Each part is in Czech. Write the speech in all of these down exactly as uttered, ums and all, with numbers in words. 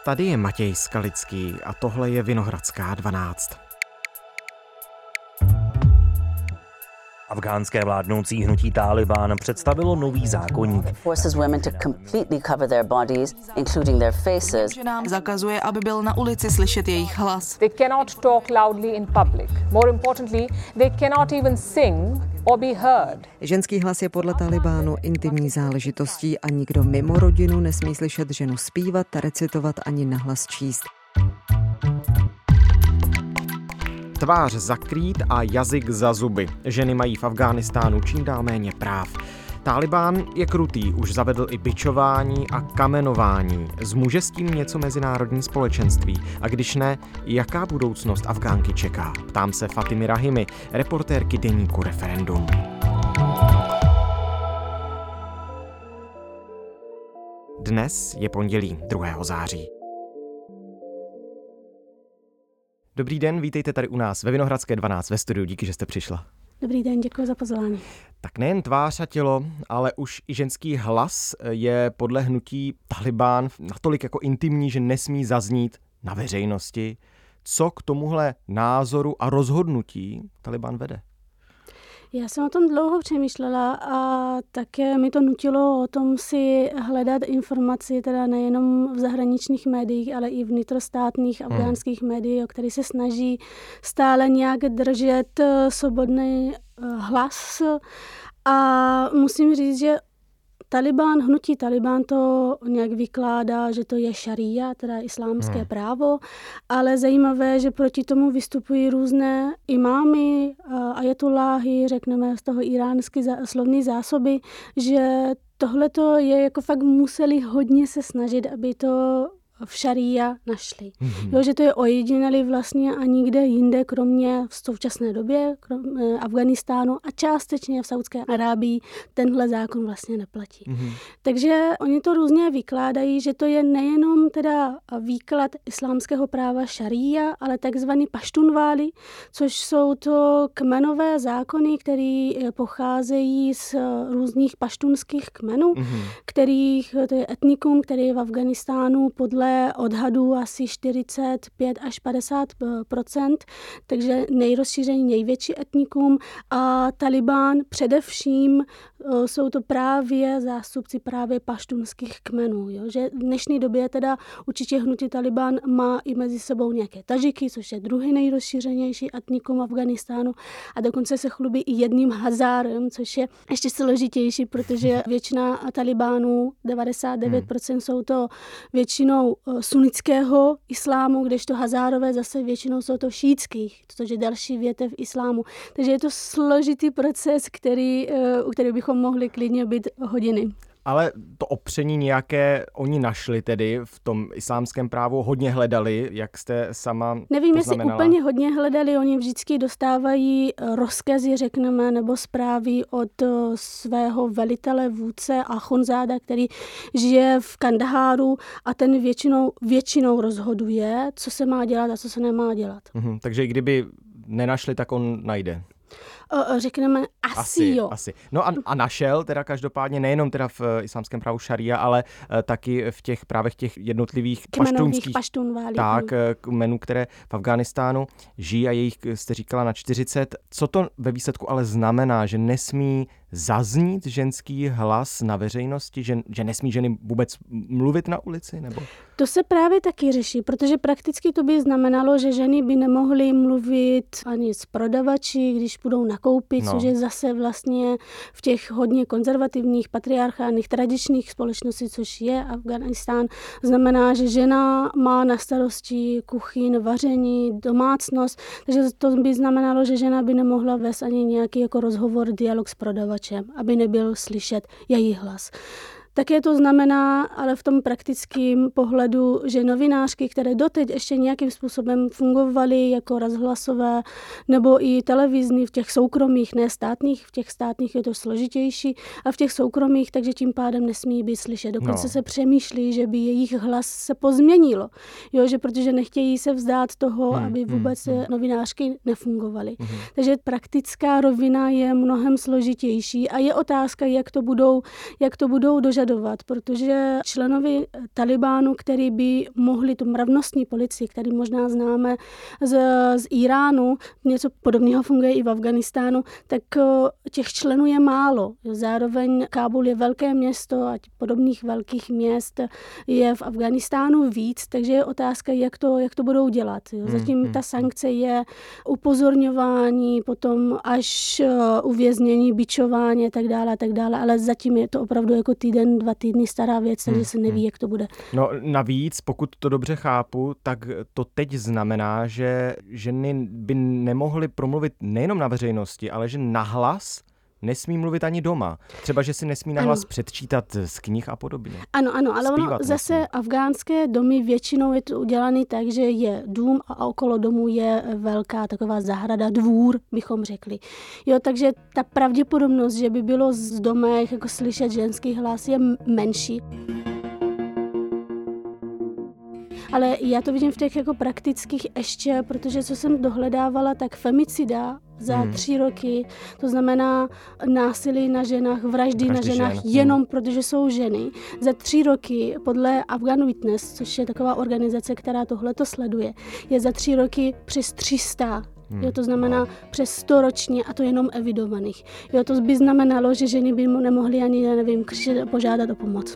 Tady je Matěj Skalický a tohle je Vinohradská dvanáct. Afghánské vládnoucí hnutí Tálibán představilo nový zákoník. Ženám zakazuje, aby byl na ulici slyšet jejich hlas. They cannot talk loudly in public. More importantly, they cannot even sing or be heard. Ženský hlas je podle Talibánu intimní záležitostí a nikdo mimo rodinu nesmí slyšet ženu zpívat, recitovat ani nahlas číst. Tvář zakrýt a jazyk za zuby. Ženy mají v Afghánistánu čím dál méně práv. Tálibán je krutý, už zavedl i bičování a kamenování. Zmůže s tím něco mezinárodní společenství? A když ne, jaká budoucnost Afgánky čeká? Ptám se Fatimy Rahimy, reportérky deníku Referendum. Dnes je pondělí druhého září. Dobrý den, vítejte tady u nás ve Vinohradské dvanáct ve studiu, díky, že jste přišla. Dobrý den, děkuji za pozvání. Tak nejen tvář a tělo, ale už i ženský hlas je podle hnutí Talibán natolik jako intimní, že nesmí zaznít na veřejnosti. Co k tomuhle názoru a rozhodnutí Talibán vede? Já jsem o tom dlouho přemýšlela a také mi to nutilo o tom si hledat informaci, teda nejenom v zahraničních médiích, ale i vnitrostátních afgánských hmm. médií, o které se snaží stále nějak držet svobodný hlas. A musím říct, že Talibán, hnutí Talibán to nějak vykládá, že to je šaría, teda islámské hmm. právo, ale zajímavé, že proti tomu vystupují různé imámy, ajatulláhy, řekneme z toho iránské slovní zásoby, že tohleto je jako fakt museli hodně se snažit, aby to v šaría našli. Mm-hmm. Jo, že to je ojedinělý vlastně a nikde jinde, kromě v současné době, kromě Afghánistánu a částečně v Saudské Arábii tenhle zákon vlastně neplatí. Mm-hmm. Takže oni to různě vykládají, že to je nejenom teda výklad islámského práva šaría, ale takzvaný paštunváli, což jsou to kmenové zákony, které pocházejí z různých paštunských kmenů, mm-hmm. kterých to je etnikum, který je v Afghánistánu podle odhadů asi čtyřicet pět až padesát procent, takže nejrozšíření, největší etnikum a Talibán především jsou to právě zástupci právě paštunských kmenů. Jo? Že v dnešní době teda určitě hnutí Talibán má i mezi sebou nějaké Tadžiky, což je druhý nejrozšířenější etnikum Afghánistánu a dokonce se chlubí i jedním Hazárem, což je ještě složitější, protože většina Talibánů, devadesát devět procent jsou to většinou sunnického islámu, kdežto Hazárové zase většinou jsou to šítských, což je další větev islámu. Takže je to složitý proces, který, u kterého bychom mohli klidně být hodiny. Ale to opření nějaké oni našli tedy v tom islámském právu, hodně hledali, jak jste sama Nevím, poznamenala. jestli úplně hodně hledali, oni vždycky dostávají rozkazy, řekneme, nebo zprávy od svého velitele, vůdce Achunzáda, který žije v Kandaháru a ten většinou, většinou rozhoduje, co se má dělat a co se nemá dělat. Mhm, takže i kdyby nenašli, tak on najde. Řekneme asi, asi jo. Asi. No a, a našel teda každopádně nejenom teda v islámském právu šaria, ale uh, taky v těch právech těch jednotlivých paštunských tak, kmenů, které v Afghánistánu žijí a jejich, jste říkala, na čtyřicet. Co to ve výsledku ale znamená, že nesmí zaznít ženský hlas na veřejnosti, že, že nesmí ženy vůbec mluvit na ulici? Nebo? To se právě taky řeší, protože prakticky to by znamenalo, že ženy by nemohly mluvit ani s prodavači, když budou nakoupit, no. což je zase vlastně v těch hodně konzervativních, patriarchálních, tradičních společností, což je Afghánistán, znamená, že žena má na starosti kuchyň, vaření, domácnost, takže to by znamenalo, že žena by nemohla vést ani nějaký jako rozhovor, dialog s prodavačem, aby nebyl slyšet její hlas. Také to znamená, ale v tom praktickém pohledu, že novinářky, které doteď ještě nějakým způsobem fungovaly jako rozhlasové nebo i televizní v těch soukromých, ne státních, v těch státních je to složitější, a v těch soukromých, takže tím pádem nesmí být slyšet. Dokonce no. se přemýšlí, že by jejich hlas se pozměnilo, jo, že protože nechtějí se vzdát toho, hmm, aby vůbec hmm, novinářky nefungovaly. Hmm. Takže praktická rovina je mnohem složitější a je otázka, jak to budou, jak to budou dožadovat vyžadovat, protože členovi Talibánu, který by mohli tu mravnostní policii, který možná známe z, z Iránu, něco podobného funguje i v Afghánistánu, tak těch členů je málo. Zároveň Kábul je velké město a podobných velkých měst je v Afghánistánu víc, takže je otázka, jak to, jak to budou dělat. Zatím ta sankce je upozorňování, potom až uvěznění, bičování a tak dále, a tak dále, ale zatím je to opravdu jako týden, dva týdny stará věc, takže se neví, jak to bude. No navíc, pokud to dobře chápu, tak to teď znamená, že ženy by nemohly promluvit nejenom na veřejnosti, ale že nahlas nesmí mluvit ani doma. Třeba, že si nesmí nahlas ano. předčítat z knih a podobně. Ano, ano, ale ono zase nesmí. Afgánské domy většinou je to udělané tak, že je dům a okolo domu je velká taková zahrada, dvůr, bychom řekli. Jo, takže ta pravděpodobnost, že by bylo z domech jako slyšet ženský hlas, je menší. Ale já to vidím v těch jako praktických ještě, protože co jsem dohledávala, tak femicida za hmm. tři roky, to znamená násilí na ženách, vraždy Vraždy na ženách, žen. jenom hmm. protože jsou ženy. Za tři roky podle Afghan Witness, což je taková organizace, která tohleto sleduje, je za tři roky přes tři sta. Hmm. Jo, to znamená no. přes sto ročně a to jenom evidovaných. Jo, to by znamenalo, že ženy by mu nemohly ani, já nevím, požádat o pomoc.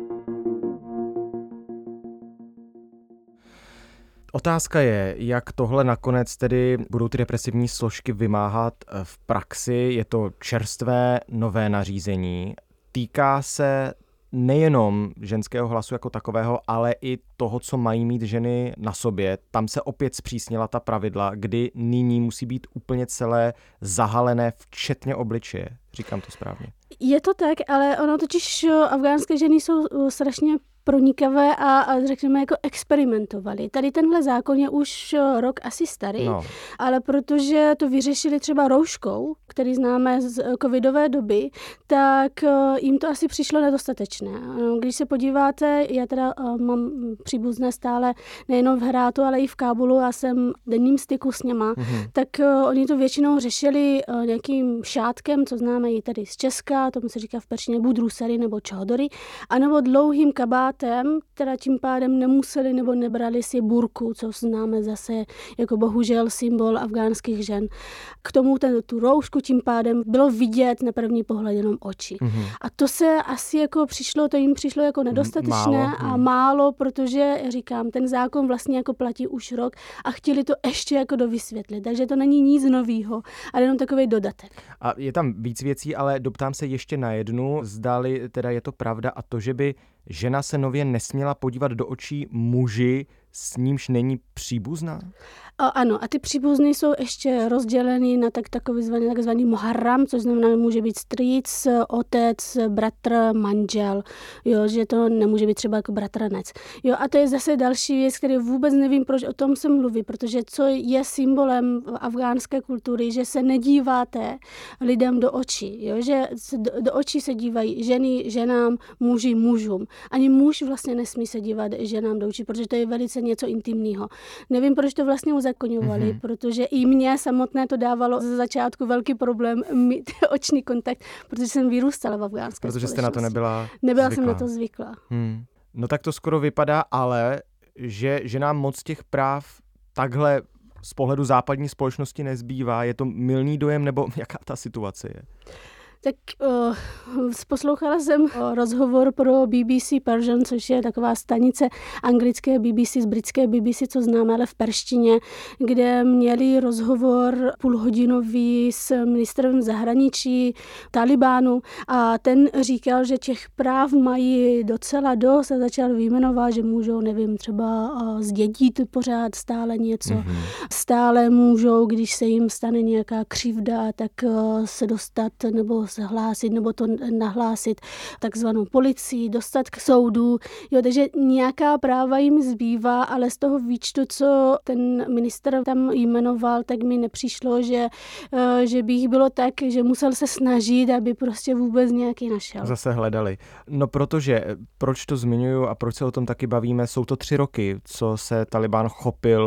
Otázka je, jak tohle nakonec tedy budou ty represivní složky vymáhat v praxi. Je to čerstvé nové nařízení. Týká se nejenom ženského hlasu jako takového, ale i toho, co mají mít ženy na sobě. Tam se opět zpřísnila ta pravidla, kdy nyní musí být úplně celé zahalené, včetně obličeje. Říkám to správně. Je to tak, ale ono totiž afgánské ženy jsou strašně pronikavé a, a řekněme jako experimentovali. Tady tenhle zákon je už rok asi starý, no. ale protože to vyřešili třeba rouškou, který známe z covidové doby, tak jim to asi přišlo nedostatečné. Když se podíváte, já teda mám příbuzné stále nejenom v Herátu, ale i v Kábulu a jsem v denním styku s něma, mm-hmm. tak oni to většinou řešili nějakým šátkem, co známe i tady z Česka, tomu se říká v perštině budrusery nebo čahodory, anebo dlouhým kabátem, teda tím pádem nemuseli nebo nebrali si burku, co známe zase jako bohužel symbol afgánských žen. K tomu ten, tu roušku tím pádem bylo vidět na první pohled jenom oči. Mm-hmm. A to se asi jako přišlo, to jim přišlo jako nedostatečné málo. a málo, protože říkám, ten zákon vlastně jako platí už rok a chtěli to ještě jako dovysvětlit. Takže to není nic novýho, ale jenom takový dodatek. A je tam víc věcí, ale doptám se ještě na jednu, zdali teda je to pravda a to, že by žena se nově nesměla podívat do očí muži, s nímž není příbuzná? O, ano, a ty příbuzní jsou ještě rozděleny na tak, takový zvaný, takzvaný muharram, což znamená, že může být strýc, otec, bratr, manžel, jo, že to nemůže být třeba jako bratranec. Jo, a to je zase další věc, který vůbec nevím, proč o tom se mluví, protože co je symbolem afgánské kultury, že se nedíváte lidem do očí, jo, že do, do očí se dívají ženy ženám, muži mužům. Ani muž vlastně nesmí se dívat ženám do očí, protože to je velice něco intimního. Nevím, proč to vlastně uzakoňovali, mm-hmm. protože i mě samotné to dávalo ze začátku velký problém mít oční kontakt, protože jsem vyrůstala v afgánské Protože jste na to nebyla Nebyla zvyklá. jsem na to zvyklá. Hmm. No tak to skoro vypadá, ale že, že nám moc těch práv takhle z pohledu západní společnosti nezbývá. Je to mylný dojem, nebo jaká ta situace je? Tak uh, poslouchala jsem uh, rozhovor pro B B C Persian, což je taková stanice anglické B B C z britské B B C, co známe, ale v perštině, kde měli rozhovor půlhodinový s ministrem zahraničí Talibánu a ten říkal, že těch práv mají docela dost a začal vyjmenovat, že můžou, nevím, třeba uh, zdědit pořád stále něco. Mm-hmm. Stále můžou, když se jim stane nějaká křivda, tak uh, se dostat nebo zahlásit nebo to nahlásit takzvanou policii, dostat k soudu. Jo, takže nějaká práva jim zbývá, ale z toho výčtu, co ten minister tam jmenoval, tak mi nepřišlo, že, že by jich bylo tak, že musel se snažit, aby prostě vůbec nějaký našel. Zase hledali. No protože, proč to zmiňuju a proč se o tom taky bavíme, jsou to tři roky, co se Talibán chopil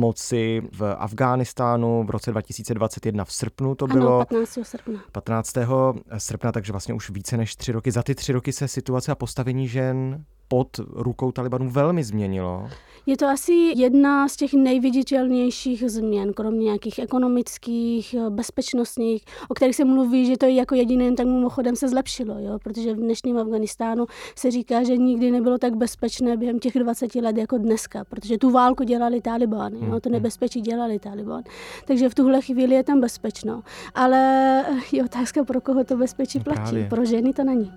moci v Afghánistánu v roce dva tisíce dvacet jedna v srpnu to bylo. Ano, patnáctého srpna. patnáctého třicátého srpna, takže vlastně už více než tři roky. Za ty tři roky se situace a postavení žen pod rukou Talibanu velmi změnilo. Je to asi jedna z těch nejviditelnějších změn, kromě nějakých ekonomických, bezpečnostních, o kterých se mluví, že to je jako jediné, tak mimochodem se zlepšilo, jo? Protože v dnešním Afghánistánu se říká, že nikdy nebylo tak bezpečné během těch dvaceti let jako dneska, protože tu válku dělali Talibán, jo? To nebezpečí dělali Talibán. Takže v tuhle chvíli je tam bezpečno. Ale je otázka, pro koho to bezpečí platí. Právě. Pro ženy to není.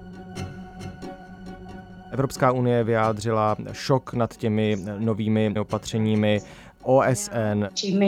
Evropská unie vyjádřila šok nad těmi novými opatřeními. O S N,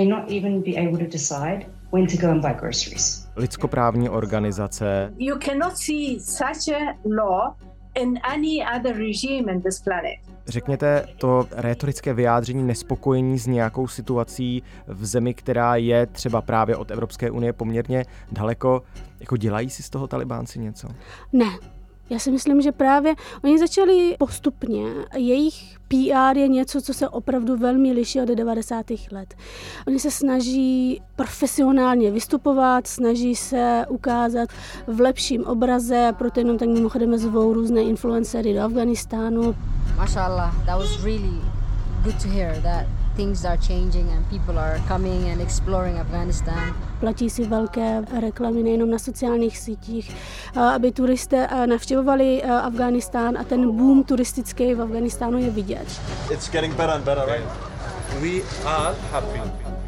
lidskoprávní organizace. You cannot see such a law in any other regime in this planet. Řekněte to rétorické vyjádření nespokojení s nějakou situací v zemi, která je třeba právě od Evropské unie poměrně daleko. Jako dělají si z toho Talibánci něco? Ne. Já si myslím, že právě oni začali postupně. Jejich P R je něco, co se opravdu velmi liší od devadesátých let. Oni se snaží profesionálně vystupovat, snaží se ukázat v lepším obraze, proto jenom tak mimochodem zvou různé influencery do Afghánistánu. Mashallah, that was really good to hear that things are changing and people are coming and exploring Afghanistan. Platí si velké reklamy nejenom na sociálních sítích, aby turisté navštěvovali Afghánistán a ten boom turistický v Afghánistánu je vidět. It's getting better and better, right? We are happy.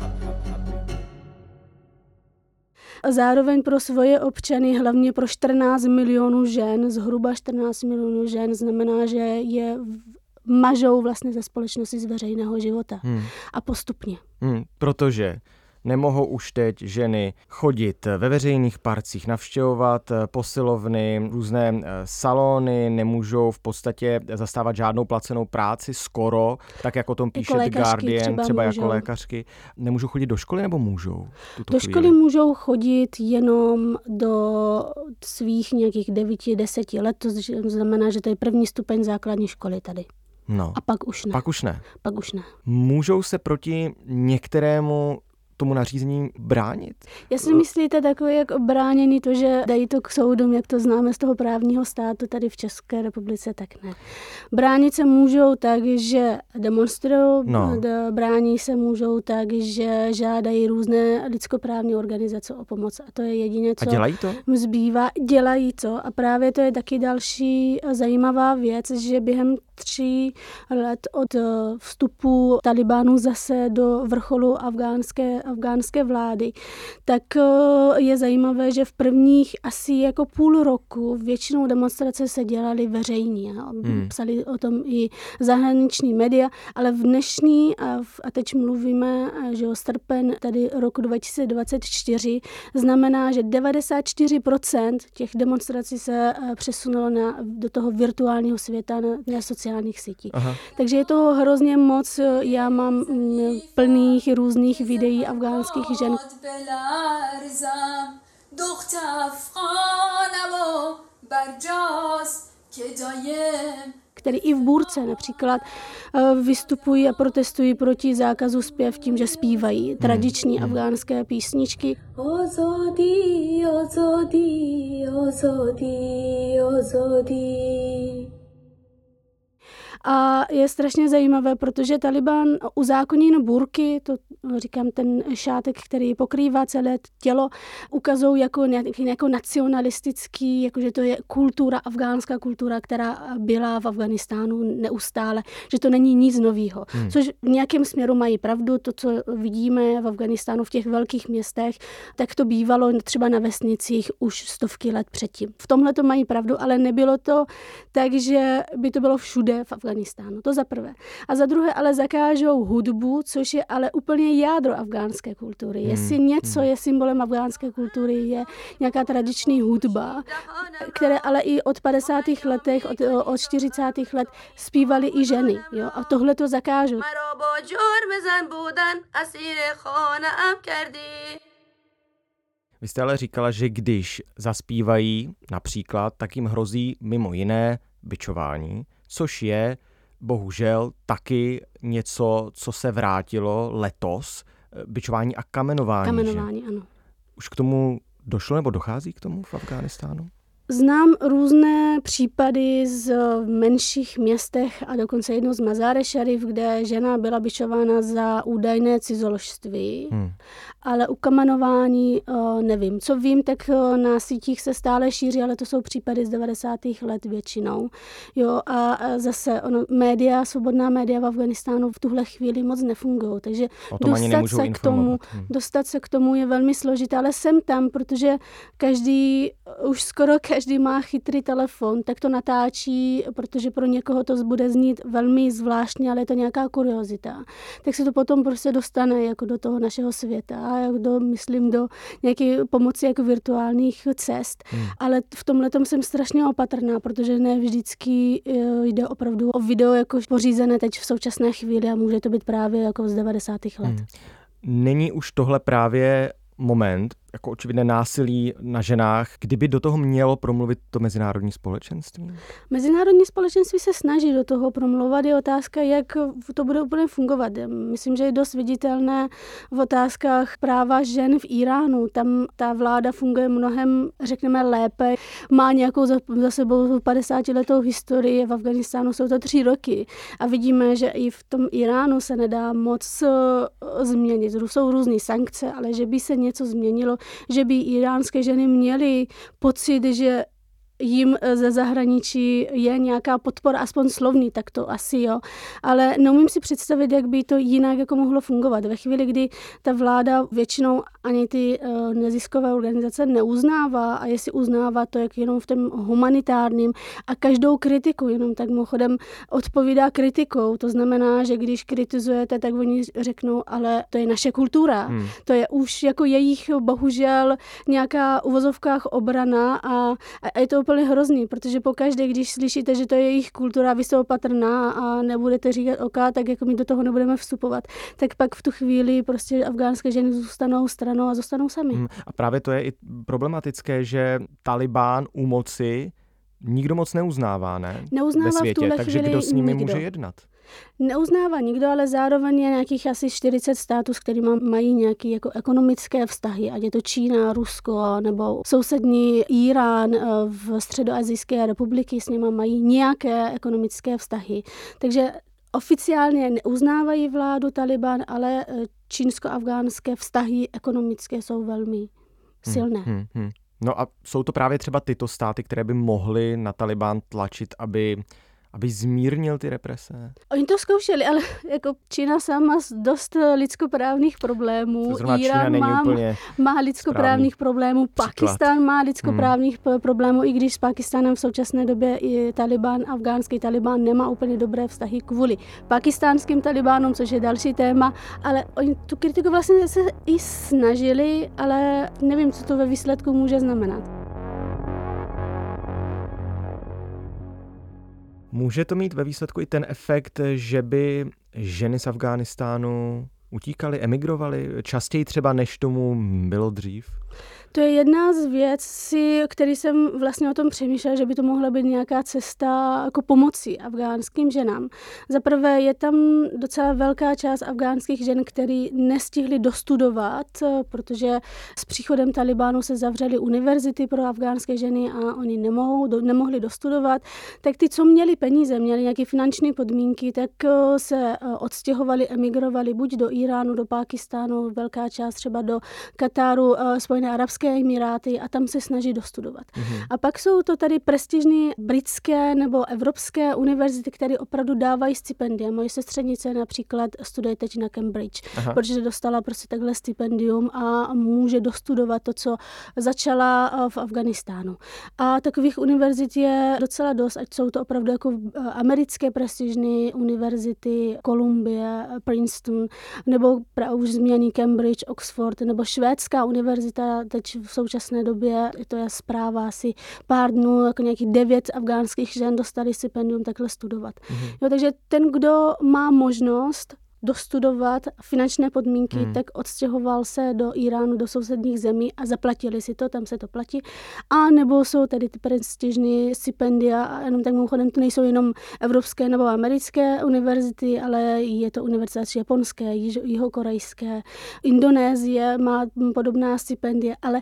A zároveň pro svoje občany, hlavně pro čtrnáct milionů žen, zhruba čtrnáct milionů žen, znamená, že je mažou vlastně ze společnosti z veřejného života. Hmm. A postupně. Hmm, protože nemohou už teď ženy chodit ve veřejných parcích, navštěvovat posilovny, různé salony, nemůžou v podstatě zastávat žádnou placenou práci skoro, tak jak o tom píše The Guardian, třeba, třeba jako lékařky. Nemůžou chodit do školy nebo můžou? Do školy chvíli? Můžou chodit jenom do svých nějakých devíti, deseti let, to znamená, že to je první stupeň základní školy tady. No. A pak už ne. Pak už ne. Pak už ne. Můžou se proti některému tomu nařízení bránit? Já si myslíte takové jak bránění to, že dají to k soudům, jak to známe z toho právního státu tady v České republice, tak ne. Bránit se můžou tak, že demonstrují, no. brání se můžou tak, že žádají různé lidskoprávní organizace o pomoc. A to je jediné, co a dělají to? Zbývá. Dělají to. A právě to je taky další zajímavá věc, že během tří let od vstupu Talibánu zase do vrcholu afgánské, afgánské vlády, tak je zajímavé, že v prvních asi jako půl roku většinou demonstrace se dělaly veřejně. Hmm. Psali o tom i zahraniční média, ale v dnešní, a, v, a teď mluvíme, že o srpen tady roku dva tisíce dvacet čtyři, znamená, že devadesát čtyři procent těch demonstrací se přesunulo na, do toho virtuálního světa, na, na sociálních sítích. Aha. Takže je toho hrozně moc. Já mám plných různých videí afgánských žen, který i v bůrce například vystupují a protestují proti zákazu zpěv tím, že zpívají tradiční hmm. afgánské písničky. Ozodi, ozodi, ozodi, ozodi. A je strašně zajímavé, protože Talibán uzákoní burky, to říkám ten šátek, který pokrývá celé tělo, ukazují jako, jako nacionalistický, jakože to je kultura, afgánská kultura, která byla v Afghánistánu neustále, že to není nic nového. Hmm. Což v nějakém směru mají pravdu, to, co vidíme v Afghánistánu v těch velkých městech, tak to bývalo třeba na vesnicích už stovky let předtím. V tomhle to mají pravdu, ale nebylo to tak, že by to bylo všude v Afghánistánu. To za prvé. A za druhé ale zakážou hudbu, což je ale úplně jádro afgánské kultury. Hmm. Jestli něco je symbolem afgánské kultury, je nějaká tradiční hudba, které ale i od padesátých letech, od, od čtyřicátých let zpívaly i ženy. Jo? A tohle to zakážou. Vy jste ale říkala, že když zaspívají například, tak jim hrozí mimo jiné bičování, což je bohužel taky něco, co se vrátilo letos, bičování a kamenování. Kamenování, že? Ano. Už k tomu Došlo nebo dochází k tomu v Afghánistánu? Znám různé případy z menších městech a dokonce jedno z Mazar-e Sharif, kde žena byla bičována za údajné cizoložství, hmm. ale ukamenování nevím. Co vím, tak na sítích se stále šíří, ale to jsou případy z devadesátých let většinou. Jo, a zase ono, média, svobodná média v Afghánistánu v tuhle chvíli moc nefungují, takže dostat se, k tomu, hmm. dostat se k tomu je velmi složité, ale jsem tam, protože každý, už skoro každý Každý má chytrý telefon, tak to natáčí, protože pro někoho to bude znít velmi zvláštně, ale je to nějaká kuriozita. Tak se to potom prostě dostane jako do toho našeho světa, jako do, myslím, do nějaké pomoci jako virtuálních cest. Hmm. Ale v tomhletom jsem strašně opatrná, protože ne vždycky jde opravdu o video jako pořízené teď v současné chvíli a může to být právě jako z devadesátých let. Hmm. Není už tohle právě moment, jako očividné násilí na ženách, kdyby do toho mělo promluvit to mezinárodní společenství? Mezinárodní společenství se snaží do toho promluvat. Je otázka, jak to bude úplně fungovat. Myslím, že je dost viditelné v otázkách práva žen v Iránu. Tam ta vláda funguje mnohem, řekneme, lépe. Má nějakou za, za sebou padesátiletou historii. V Afghánistánu jsou to tři roky. A vidíme, že i v tom Iránu se nedá moc uh, změnit. Jsou různé sankce, ale že by se něco změnilo, že by iránské ženy měly pocit, že jim ze zahraničí je nějaká podpora, aspoň slovní, tak to asi jo. Ale neumím si představit, jak by to jinak jako mohlo fungovat. Ve chvíli, kdy ta vláda většinou ani ty uh, neziskové organizace neuznává a jestli uznává to, jak jenom v tom humanitárním a každou kritiku, jenom tak mimochodem odpovídá kritikou. To znamená, že když kritizujete, tak oni řeknou, ale to je naše kultura. Hmm. To je už jako jejich bohužel nějaká v uvozovkách obrana a, a je to úplně hrozný, protože pokaždé, když slyšíte, že to je jejich kultura, vy jste opatrná a nebudete říkat OK, tak jako my do toho nebudeme vstupovat, tak pak v tu chvíli prostě afgánské ženy zůstanou stranou a zůstanou sami. Hmm. A právě to je i problematické, že Talibán u moci nikdo moc neuznává, ne? Neuznává ve světě, v tuhle takže chvíli kdo s nimi nikdo. může jednat? Neuznává nikdo, ale zároveň je nějakých asi čtyřicet států, s kterými mají nějaké jako ekonomické vztahy, ať je to Čína, Rusko nebo sousední Irán v Středoasijské republiky, s nimi mají nějaké ekonomické vztahy. Takže oficiálně neuznávají vládu Taliban, ale čínsko-afgánské vztahy ekonomické jsou velmi silné. Hmm, hmm, hmm. No a jsou to právě třeba tyto státy, které by mohly na Talibán tlačit, aby aby zmírnil ty represe? Oni to zkoušeli, ale jako Čína sama má dost lidskoprávních problémů. Irán má, má lidskoprávních problémů. Pakistán má lidskoprávních hmm. problémů, i když s Pakistánem v současné době i Taliban, afgánský Taliban nemá úplně dobré vztahy kvůli pakistánským Talibánům, což je další téma, ale oni tu kritiku vlastně se i snažili, ale nevím, co to ve výsledku může znamenat. Může to mít ve výsledku i ten efekt, že by ženy z Afghánistánu utíkaly, emigrovaly častěji třeba, než tomu bylo dřív? To je jedna z věcí, který jsem vlastně o tom přemýšlela, že by to mohla být nějaká cesta jako pomoci afgánským ženám. Za prvé je tam docela velká část afgánských žen, který nestihli dostudovat, protože s příchodem Talibánu se zavřely univerzity pro afgánské ženy a oni nemohou, do, nemohli dostudovat. Tak ty, co měli peníze, měli nějaké finanční podmínky, tak se odstěhovali, emigrovali buď do Iránu, do Pákistánu, velká část třeba do Kataru, Spojené arabské Emiráty a tam se snaží dostudovat. Mm-hmm. A pak jsou to tady prestižní britské nebo evropské univerzity, které opravdu dávají stipendia. Moje sestřenice například studuje teď na Cambridge, Aha. protože dostala prostě takhle stipendium a může dostudovat to, co začala v Afghánistánu. A takových univerzit je docela dost, ať jsou to opravdu jako americké prestižní univerzity, Columbia, Princeton, nebo už zmíněný Cambridge, Oxford, nebo švédská univerzita teď v současné době, to je zpráva asi pár dnů, jako nějakých devět afgánských žen dostali stipendium takhle studovat. Mm-hmm. Jo, takže ten, kdo má možnost dostudovat finančné podmínky, hmm. tak odstěhoval se do Iránu, do sousedních zemí a zaplatili si to, tam se to platí. A nebo jsou tady ty prestižní stipendia, a jenom tak mimochodem to nejsou jenom evropské nebo americké univerzity, ale je to univerzity japonské, jihokorejské, Indonésie má podobná stipendia, ale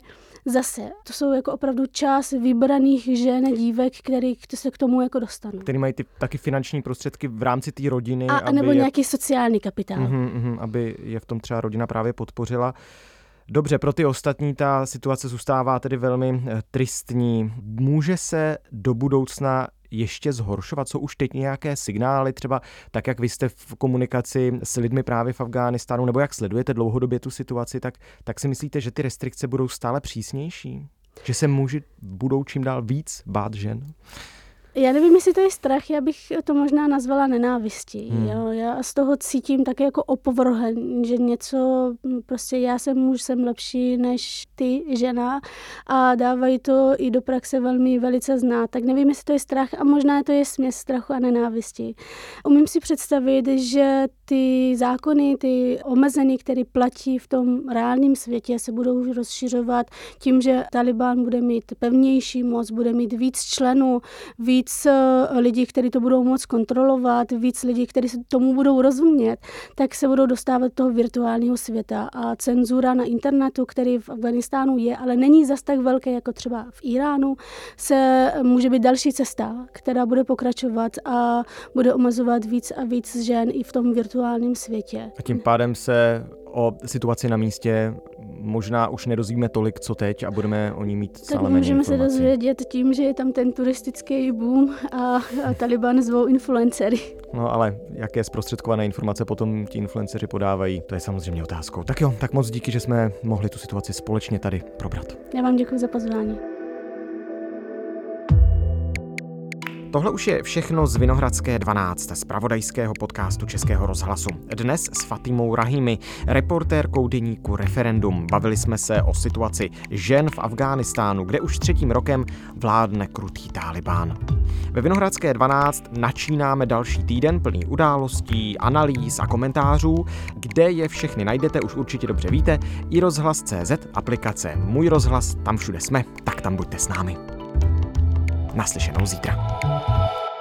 zase, to jsou jako opravdu část vybraných žen, dívek, který se k tomu jako dostanou. Který mají ty, taky finanční prostředky v rámci té rodiny. A, aby nebo je... nějaký sociální kapitál. Uhum, uhum, aby je v tom třeba rodina právě podpořila. Dobře, pro ty ostatní ta situace zůstává tedy velmi tristní. Může se do budoucna ještě zhoršovat? Jsou už teď nějaké signály, třeba tak, jak vy jste v komunikaci s lidmi právě v Afghánistánu, nebo jak sledujete dlouhodobě tu situaci, tak, tak si myslíte, že ty restrikce budou stále přísnější? Že se muži budou čím dál víc bát žen? Já nevím, jestli to je strach, já bych to možná nazvala nenávistí. Hmm. Jo. Já z toho cítím také jako opovrhen, že něco, prostě já jsem muž, jsem lepší než ty, žena, a dávají to i do praxe velmi velice znát. Tak nevím, jestli to je strach a možná to je směs strachu a nenávisti. Umím si představit, že ty zákony, ty omezení, které platí v tom reálném světě, se budou rozšiřovat tím, že Taliban bude mít pevnější moc, bude mít víc členů, víc víc lidí, kteří to budou moct kontrolovat, víc lidí, kteří se tomu budou rozumět, tak se budou dostávat do toho virtuálního světa. A cenzura na internetu, který v Afghánistánu je, ale není zas tak velké jako třeba v Iránu, se může být další cesta, která bude pokračovat a bude omezovat víc a víc žen i v tom virtuálním světě. A tím pádem se o situaci na místě možná už nedozvíme tolik, co teď, a budeme o ní mít stále méně informací. Tak můžeme se dozvědět tím, že je tam ten turistický boom a, a Taliban zvou influencery. No ale jaké zprostředkované informace potom ti influenceři podávají, to je samozřejmě otázkou. Tak jo, tak moc díky, že jsme mohli tu situaci společně tady probrat. Já vám děkuji za pozvání. Tohle už je všechno z Vinohradské dvanáct, z zpravodajského podcastu Českého rozhlasu. Dnes s Fatimou Rahimi, reportérkou deníku Referendum. Bavili jsme se o situaci žen v Afghánistánu, kde už třetím rokem vládne krutý Tálibán. Ve Vinohradské dvanáct načínáme další týden plný událostí, analýz a komentářů. Kde je všechny najdete, už určitě dobře víte. I rozhlas tečka cé zet, aplikace Můj rozhlas, tam všude jsme, tak tam buďte s námi. Naslyšenou zítra.